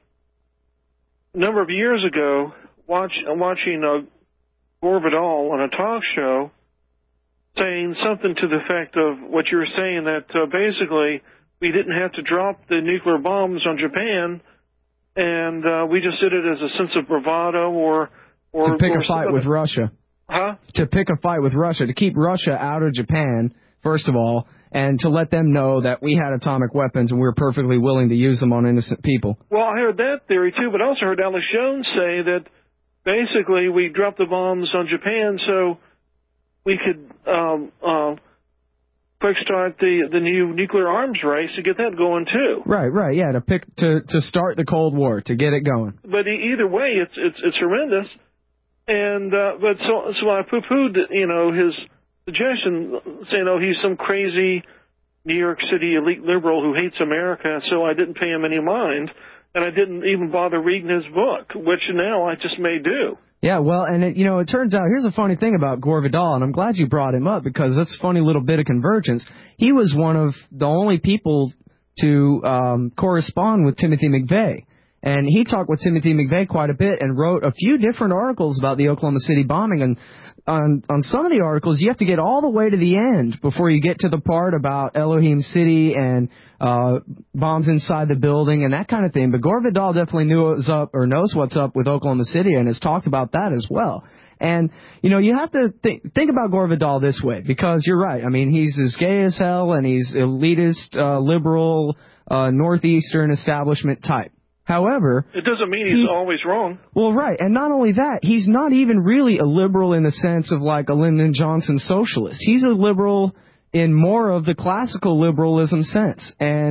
number of years ago watching Gore Vidal on a talk show saying something to the effect of what you were saying, that basically we didn't have to drop the nuclear bombs on Japan, and we just did it as a sense of bravado or to pick a fight with Russia. Huh? To pick a fight with Russia, to keep Russia out of Japan, first of all, and to let them know that we had atomic weapons and we were perfectly willing to use them on innocent people. Well, I heard that theory too, but I also heard Alex Jones say that basically we dropped the bombs on Japan so we could quick start the new nuclear arms race to get that going too. Right, yeah, to start the Cold War, to get it going. But either way, it's horrendous. And but so I poo-pooed, his suggestion, saying, he's some crazy New York City elite liberal who hates America, so I didn't pay him any mind, and I didn't even bother reading his book, which now I just may do. Yeah, well, and it turns out, here's a funny thing about Gore Vidal, and I'm glad you brought him up because that's a funny little bit of convergence. He was one of the only people to correspond with Timothy McVeigh. And he talked with Timothy McVeigh quite a bit and wrote a few different articles about the Oklahoma City bombing. And on some of the articles, you have to get all the way to the end before you get to the part about Elohim City and bombs inside the building and that kind of thing. But Gore Vidal definitely knows what's up with Oklahoma City and has talked about that as well. And, you have to think about Gore Vidal this way, because you're right. I mean, he's as gay as hell and he's elitist, liberal, northeastern establishment type. However, it doesn't mean he's always wrong. Well, right. And not only that, he's not even really a liberal in the sense of like a Lyndon Johnson socialist. He's a liberal in more of the classical liberalism sense. And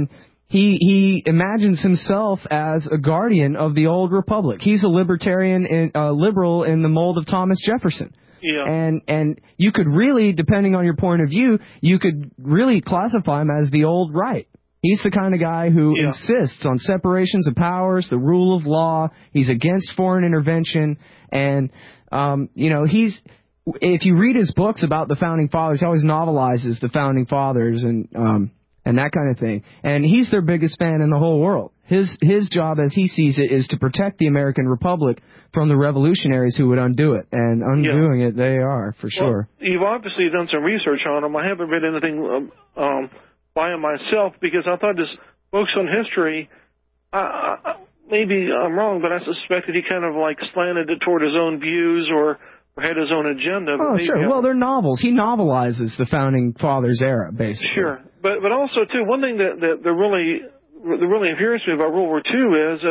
he imagines himself as a guardian of the old republic. He's a libertarian, liberal in the mold of Thomas Jefferson. Yeah. And you could really, depending on your point of view, you could really classify him as the old right. He's the kind of guy who insists on separations of powers, the rule of law. He's against foreign intervention. And, if you read his books about the Founding Fathers, he always novelizes the Founding Fathers and that kind of thing. And he's their biggest fan in the whole world. His job, as he sees it, is to protect the American Republic from the revolutionaries who would undo it. And undoing it, they are, for sure. You've obviously done some research on him. I haven't read anything by him myself, because I thought his books on history, maybe I'm wrong, but I suspected he kind of like slanted it toward his own views or had his own agenda. Oh, sure. Well, they're novels. He novelizes the Founding Fathers era, basically. Sure. But also, too, one thing that really infuriates me about World War II is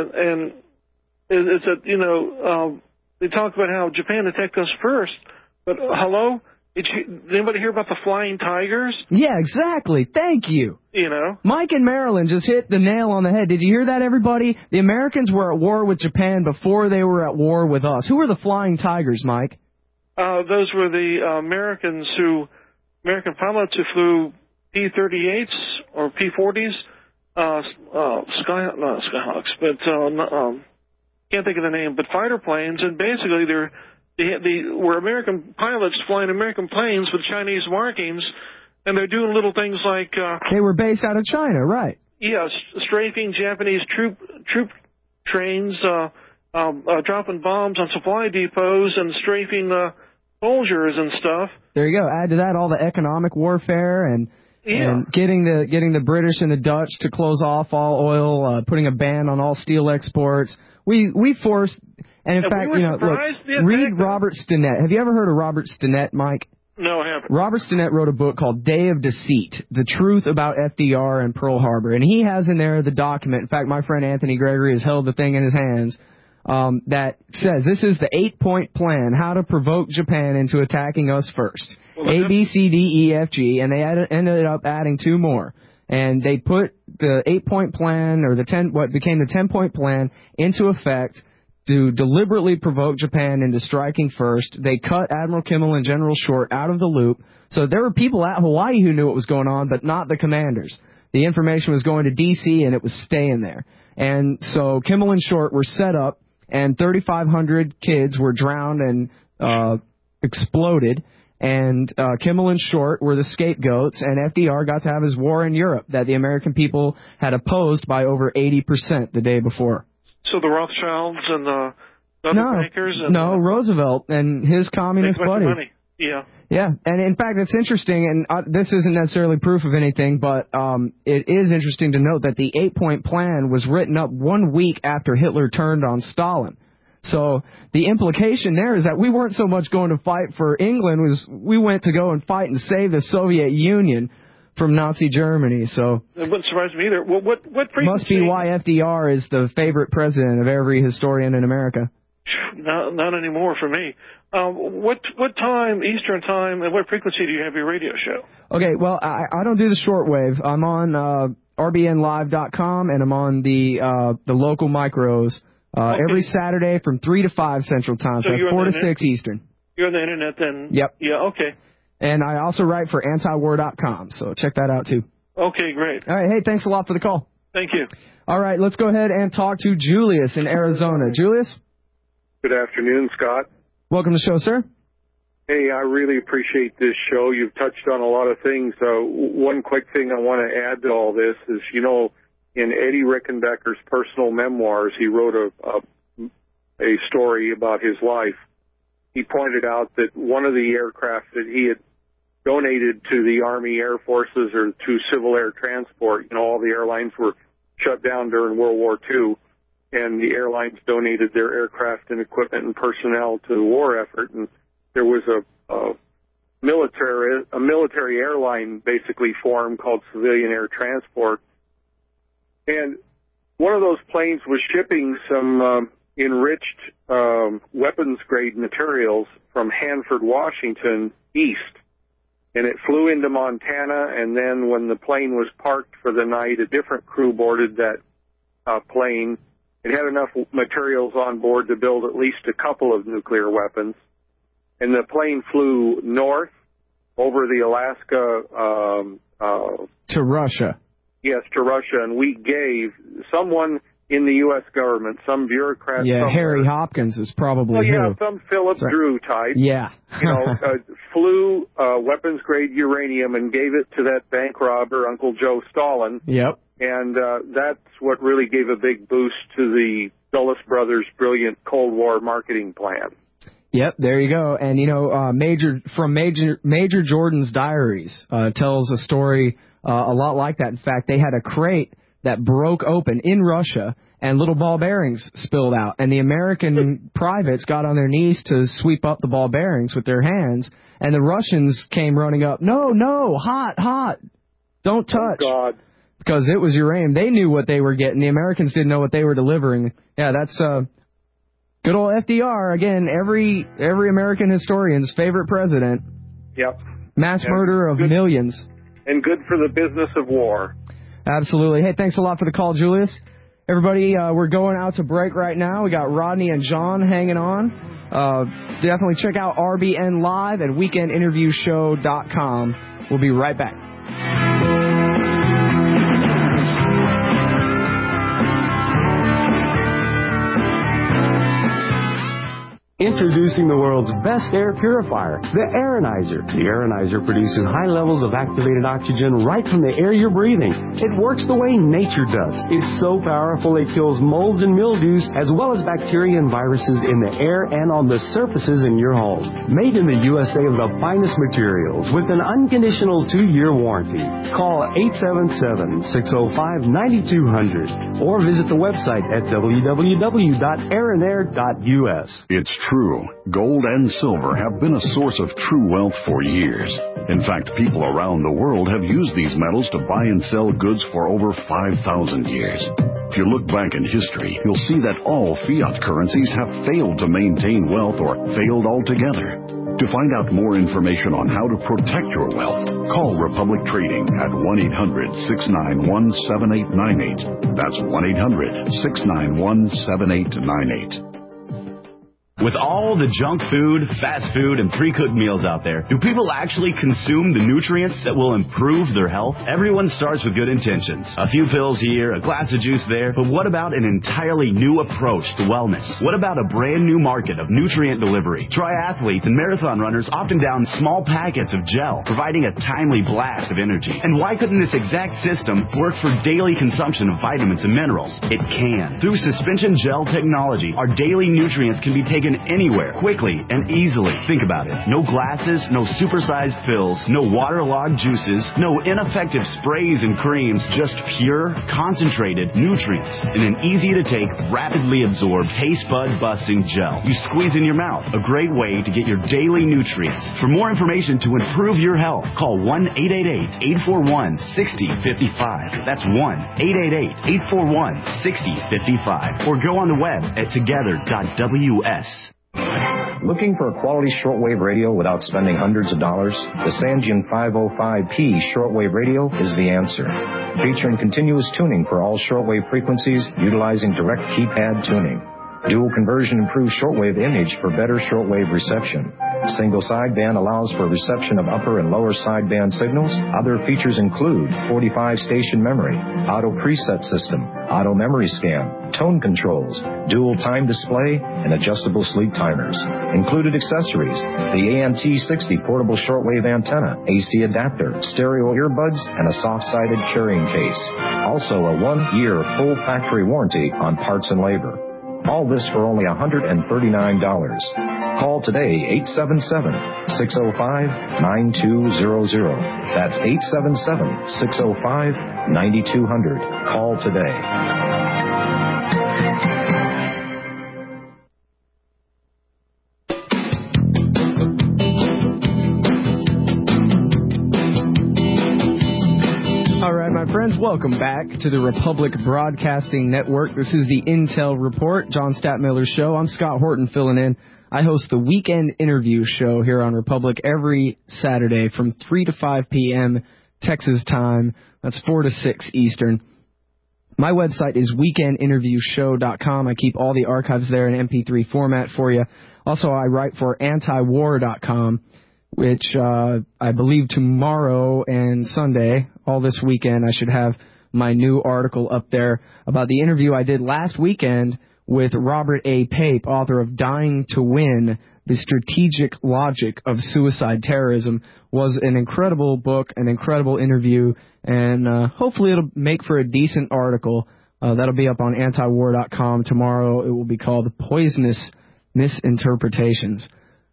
that, they talk about how Japan attacked us first, but hello? Did anybody hear about the Flying Tigers? Yeah, exactly. Thank you. Mike in Maryland just hit the nail on the head. Did you hear that, everybody? The Americans were at war with Japan before they were at war with us. Who were the Flying Tigers, Mike? Those were the American pilots who flew P-38s or P-40s, Skyhawks, but can't think of the name, but fighter planes, and basically they were American pilots flying American planes with Chinese markings, and they're doing little things like... they were based out of China, right? Yeah, strafing Japanese troop trains, dropping bombs on supply depots, and strafing soldiers and stuff. There you go. Add to that all the economic warfare and getting the British and the Dutch to close off all oil, putting a ban on all steel exports. We forced... And in fact, read Robert Stinnett. Have you ever heard of Robert Stinnett, Mike? No, I haven't. Robert Stinnett wrote a book called Day of Deceit, The Truth About FDR and Pearl Harbor. And he has in there the document. In fact, my friend Anthony Gregory has held the thing in his hands that says this is the 8-point plan, how to provoke Japan into attacking us first. A, B, C, D, E, F, G. And they ended up adding 2 more. And they put the 8-point plan, or what became the 10-point plan, into effect to deliberately provoke Japan into striking first. They cut Admiral Kimmel and General Short out of the loop. So there were people at Hawaii who knew what was going on, but not the commanders. The information was going to D.C., and it was staying there. And so Kimmel and Short were set up, and 3,500 kids were drowned and exploded. And Kimmel and Short were the scapegoats, and FDR got to have his war in Europe that the American people had opposed by over 80% the day before. So the Rothschilds and the other bankers? Roosevelt and his communist buddies. Money. Yeah. Yeah, and in fact, it's interesting, and this isn't necessarily proof of anything, but it is interesting to note that the 8-point plan was written up 1 week after Hitler turned on Stalin. So the implication there is that we weren't so much going to fight for England, we went to go and fight and save the Soviet Union from Nazi Germany. So it wouldn't surprise me either. Well, what frequency? Must be why FDR is the favorite president of every historian in America. Not anymore for me. What time, Eastern time, and what frequency do you have your radio show? Okay, well, I don't do the shortwave. I'm on rbnlive.com, and I'm on the local micros every Saturday from 3 to 5 Central Time, so that's 4 to 6 Eastern. You're on the Internet then? Yep. Yeah, okay. And I also write for antiwar.com, so check that out too. Okay, great. All right, hey, thanks a lot for the call. Thank you. All right, let's go ahead and talk to Julius in Arizona. Julius? Good afternoon, Scott. Welcome to the show, sir. Hey, I really appreciate this show. You've touched on a lot of things. One quick thing I want to add to all this is, in Eddie Rickenbacker's personal memoirs, he wrote a story about his life. He pointed out that one of the aircraft that he had donated to the Army Air Forces or to Civil Air Transport, all the airlines were shut down during World War II, and the airlines donated their aircraft and equipment and personnel to the war effort, and there was a military airline basically formed called Civilian Air Transport, and one of those planes was shipping some enriched weapons-grade materials from Hanford, Washington, east. and it flew into Montana, and then when the plane was parked for the night, a different crew boarded that plane. It had enough materials on board to build at least a couple of nuclear weapons, and the plane flew north over the Alaska... to Russia. Yes, to Russia, and we gave someone in the U.S. government, some bureaucrat. Yeah, somewhere, Harry Hopkins is probably some Philip Drew type. Yeah. Flew weapons-grade uranium and gave it to that bank robber, Uncle Joe Stalin. Yep. And that's what really gave a big boost to the Dulles brothers' brilliant Cold War marketing plan. Yep, there you go. And, Major Jordan's diaries tells a story a lot like that. In fact, they had a crate that broke open in Russia, and little ball bearings spilled out. And the American privates got on their knees to sweep up the ball bearings with their hands, and the Russians came running up. No, hot, don't touch. Oh, God. Because it was uranium. They knew what they were getting. The Americans didn't know what they were delivering. Yeah, that's good old FDR. Again, every American historian's favorite president. Yep. Mass murder of millions. And good for the business of war. Absolutely. Hey, thanks a lot for the call, Julius. Everybody, we're going out to break right now. We got Rodney and John hanging on. Definitely check out RBN Live at weekendinterviewshow.com. We'll be right back. Introducing the world's best air purifier, the Aeronizer. The Aeronizer produces high levels of activated oxygen right from the air you're breathing. It works the way nature does. It's so powerful it kills molds and mildews, as well as bacteria and viruses in the air and on the surfaces in your home. Made in the USA of the finest materials with an unconditional 2-year warranty. Call 877-605-9200 or visit the website at www.aeronair.us. It's true. Gold and silver have been a source of true wealth for years. In fact, people around the world have used these metals to buy and sell goods for over 5,000 years. If you look back in history, you'll see that all fiat currencies have failed to maintain wealth or failed altogether. To find out more information on how to protect your wealth, call Republic Trading at 1-800-691-7898. That's 1-800-691-7898. With all the junk food, fast food, and pre-cooked meals out there, do people actually consume the nutrients that will improve their health? Everyone starts with good intentions. A few pills here, a glass of juice there, but what about an entirely new approach to wellness? What about a brand new market of nutrient delivery? Triathletes and marathon runners often down small packets of gel, providing a timely blast of energy. And why couldn't this exact system work for daily consumption of vitamins and minerals? It can. Through suspension gel technology, our daily nutrients can be taken anywhere, quickly and easily. Think about it. No glasses, no supersized pills, no waterlogged juices, no ineffective sprays and creams, just pure, concentrated nutrients in an easy-to-take, rapidly absorbed, taste bud busting gel. You squeeze in your mouth. A great way to get your daily nutrients. For more information to improve your health, call 1-888-841-6055. That's 1-888-841-6055. Or go on the web at together.ws. Looking for a quality shortwave radio without spending hundreds of dollars? The Sangean 505P shortwave radio is the answer. Featuring continuous tuning for all shortwave frequencies utilizing direct keypad tuning. Dual conversion improves shortwave image for better shortwave reception. Single sideband allows for reception of upper and lower sideband signals. Other features include 45 station memory, auto preset system, auto memory scan, tone controls, dual time display, and adjustable sleep timers. Included accessories: the ANT60 portable shortwave antenna, AC adapter, stereo earbuds, and a soft-sided carrying case. Also a 1-year full factory warranty on parts and labor. All this for only $139. Call today, 877-605-9200. That's 877-605-9200. Call today. Friends, welcome back to the Republic Broadcasting Network. This is the Intel Report, John Statmiller's show. I'm Scott Horton filling in I host the Weekend Interview Show here on Republic every Saturday from 3 to 5 p.m. Texas time. That's 4 to 6 Eastern. My website is weekendinterviewshow.com. I keep all the archives there in MP3 format for you. Also, I write for antiwar.com, which I believe tomorrow and Sunday, all this weekend, I should have my new article up there about the interview I did last weekend with Robert A. Pape, author of Dying to Win, The Strategic Logic of Suicide Terrorism. Was an incredible book, an incredible interview, and hopefully it'll make for a decent article. That'll be up on antiwar.com tomorrow. It will be called Poisonous Misinterpretations.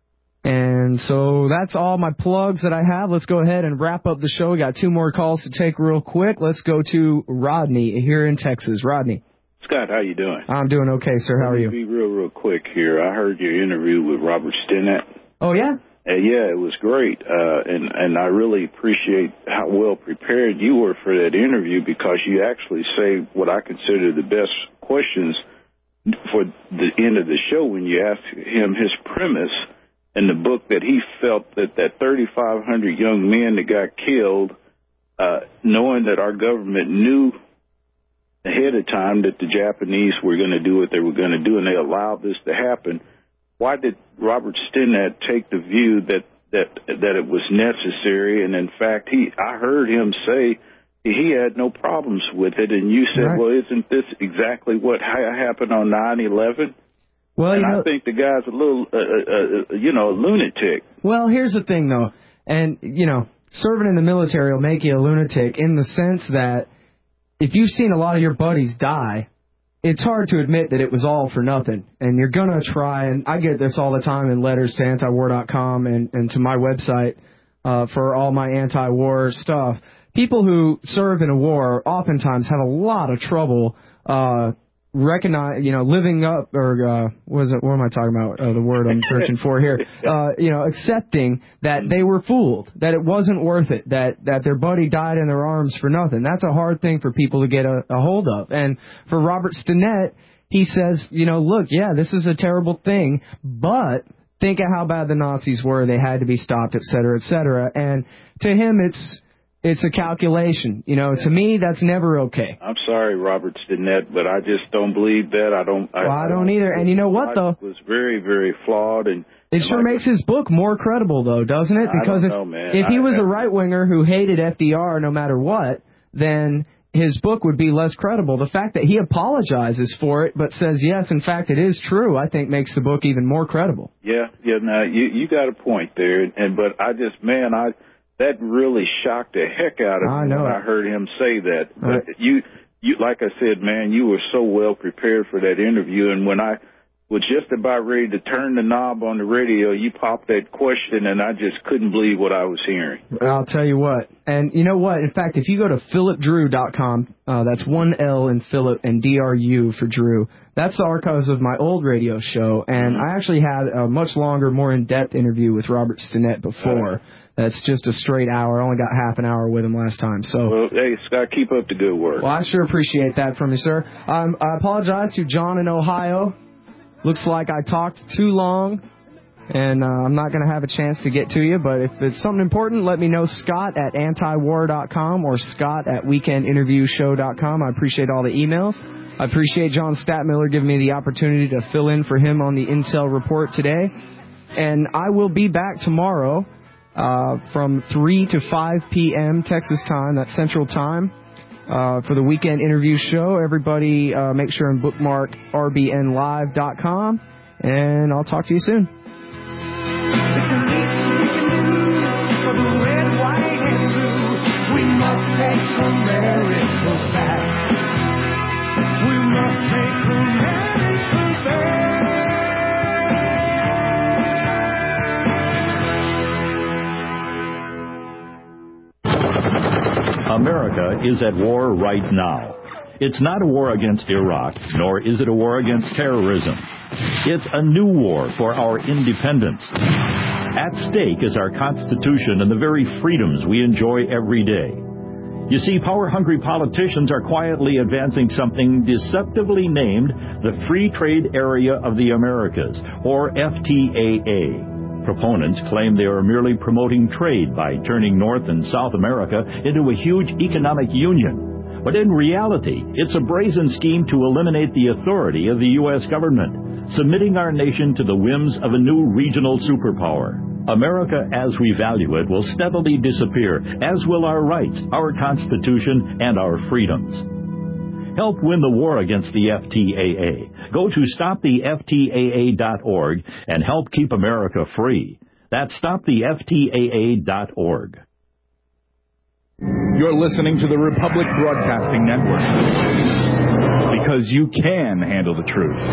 And so that's all my plugs that I have. Let's go ahead and wrap up the show. We got 2 more calls to take real quick. Let's go to Rodney here in Texas. Rodney. Scott, how you doing? I'm doing okay, sir. How are you? Let me be real quick here. I heard your interview with Robert Stinnett. Oh, yeah? Yeah, it was great. And I really appreciate how well prepared you were for that interview, because you actually say what I consider the best questions for the end of the show when you ask him his premise in the book, that he felt that 3,500 young men that got killed, knowing that our government knew ahead of time that the Japanese were going to do what they were going to do, and they allowed this to happen. Why did Robert Stinnett take the view that it was necessary? And in fact, I heard him say he had no problems with it, and you said, right. Well, isn't this exactly what happened on 9/11? Well, and I think the guy's a little, a lunatic. Well, here's the thing, though, and serving in the military will make you a lunatic in the sense that if you've seen a lot of your buddies die, it's hard to admit that it was all for nothing. And you're going to try, and I get this all the time in letters to antiwar.com and to my website for all my anti-war stuff. People who serve in a war oftentimes have a lot of trouble living up, or what am I talking about? The word I'm searching for here. Accepting that they were fooled, that it wasn't worth it, that their buddy died in their arms for nothing. That's a hard thing for people to get a hold of. And for Robert Stinnett, he says, look, yeah, this is a terrible thing, but think of how bad the Nazis were. They had to be stopped, et cetera, et cetera. And to him, it's a calculation. To me, that's never okay. I'm sorry, Robert Stinnett, but I just don't believe that. I don't either. And you know what, though? It was very, very flawed. And it sure makes his book more credible, though, doesn't it? Because if he was a right-winger who hated FDR no matter what, then his book would be less credible. The fact that he apologizes for it but says, yes, in fact, it is true, I think makes the book even more credible. Yeah, now, you got a point there. But that really shocked the heck out of me when I heard him say that. But you, like I said, man, you were so well prepared for that interview. And when I was just about ready to turn the knob on the radio, you popped that question, and I just couldn't believe what I was hearing. I'll tell you what. And you know what? In fact, if you go to philipdrew.com, that's 1 L in Philip and DRU for Drew. That's the archives of my old radio show. And I actually had a much longer, more in-depth interview with Robert Stinnett before. That's just a straight hour. I only got half an hour with him last time. Well, hey, Scott, keep up the good work. Well, I sure appreciate that from you, sir. I apologize to John in Ohio. Looks like I talked too long, and I'm not going to have a chance to get to you. But if it's something important, let me know, Scott at antiwar.com or Scott at weekendinterviewshow.com. I appreciate all the emails. I appreciate John Statmiller giving me the opportunity to fill in for him on the Intel Report today. And I will be back tomorrow from 3 to 5 p.m. Texas time, that's Central Time, for the Weekend Interview Show. Everybody make sure and bookmark rbnlive.com, and I'll talk to you soon. We must take America back. We must take America back. America is at war right now. It's not a war against Iraq, nor is it a war against terrorism. It's a new war for our independence. At stake is our Constitution and the very freedoms we enjoy every day. You see, power-hungry politicians are quietly advancing something deceptively named the Free Trade Area of the Americas, or FTAA. Proponents claim they are merely promoting trade by turning North and South America into a huge economic union. But in reality, it's a brazen scheme to eliminate the authority of the U.S. government, submitting our nation to the whims of a new regional superpower. America as we value it will steadily disappear, as will our rights, our Constitution, and our freedoms. Help win the war against the FTAA. Go to stoptheftaa.org and help keep America free. That's stoptheftaa.org. You're listening to the Republic Broadcasting Network. Because you can handle the truth.